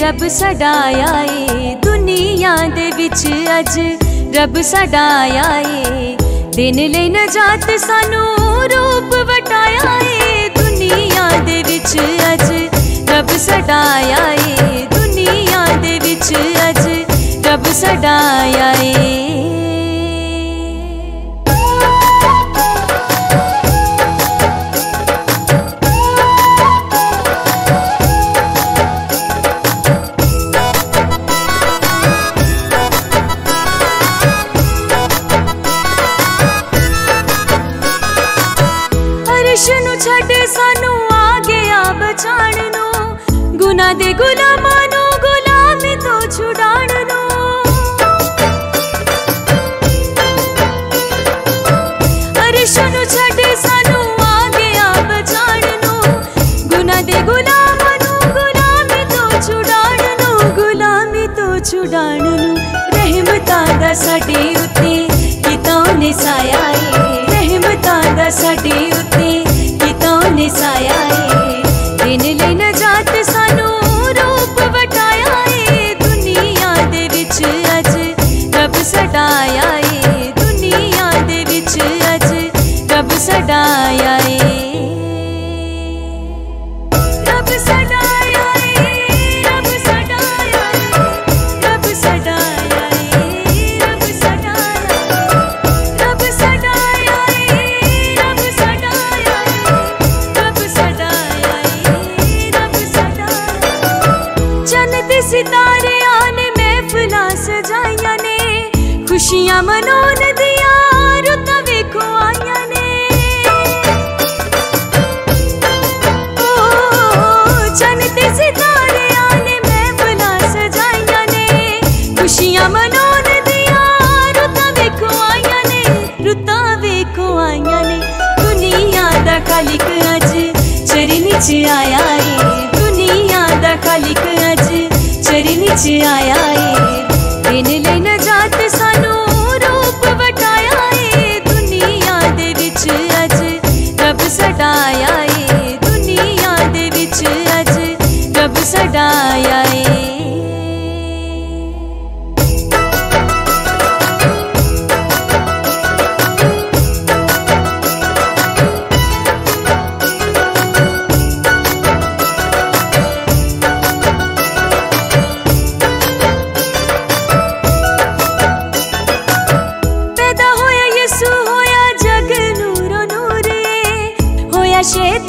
रब साडा आया ए दुनिया दे विच अज रब साडा आया ए दिन ले नजात सानू रूप वटाया ए दुनिया दे विच अज रब साडा आया ए दुनिया दे विच अज रब साडा आया ए। अर्श नू छड्ड सानू आ गया बचाण नू गुनाह दे गुलामां नू गुलामी तो छुड़ाण नू। अर्श नू छड्ड सानू आ गया बचाण नू गुनाह दे गुलामां नू गुलामी तो छुड़ाण नू गुलामी तो छुड़ाण नू। रहमतां दा साडे उत्ते कितां ने साया ए रहमतां दा साडे उत्ते ने साया ए दिन ले नजात सानू रूप वटाया ए दुनिया दे विच अज रब साडा आया ए दुनिया दे विच अज रब साडा आया ए। रब साडा आया ए रब साडा आया ए रब साडा आया ए रब साडा आया रब साडा आया ए रब साडा आया सितारे आने महफिलां सजाइयां ने खुशियां मनाउण दियां रुतां वेखो आइयां ने। चन्न ते सितारे आने महफिलां सजाइयां ने खुशियां मनाउण दियां रुतां वेखो आइयां ने रुतां वेखो आइयां ने। दुनिया दा खालिक अज चरनी च आया ए दुनिया दा खालिक अज चरनी च आया ए दिन ले नजात सानू रूप वटाया ए दुनिया दे विच अज रब साडा आया ए दुनिया दे विच अज रब साडा आया ए। शैतान